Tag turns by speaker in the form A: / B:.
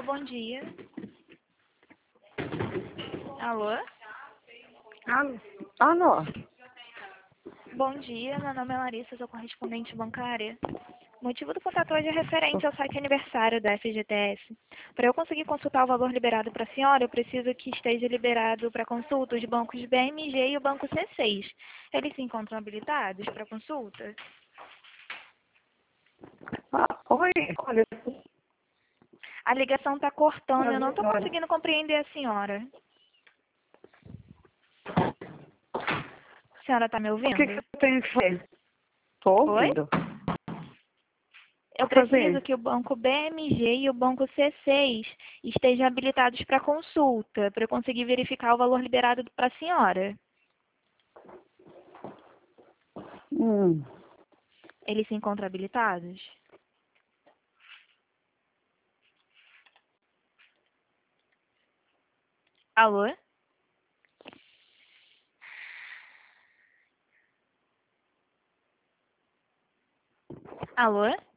A: bom dia. Alô?
B: Alô? Alô?
A: Bom dia, meu nome é Larissa, sou correspondente bancária. O motivo do contato hoje é referente ao saque aniversário da FGTS. Para eu conseguir consultar o valor liberado para a senhora, eu preciso que esteja liberado para consulta os bancos BMG e o banco C6. Eles se encontram habilitados para consulta?
B: Oi, olha,
A: A ligação está cortando, eu não estou conseguindo compreender a senhora. A senhora está me
B: o que
A: ouvindo?
B: eu tenho que fazer? Estou
A: Oi?
B: ouvindo.
A: Eu preciso que o banco BMG e o banco C6 estejam habilitados para consulta, para eu conseguir verificar o valor liberado para a senhora.
B: Hum.
A: Eles se encontram habilitados? Alô? Alô?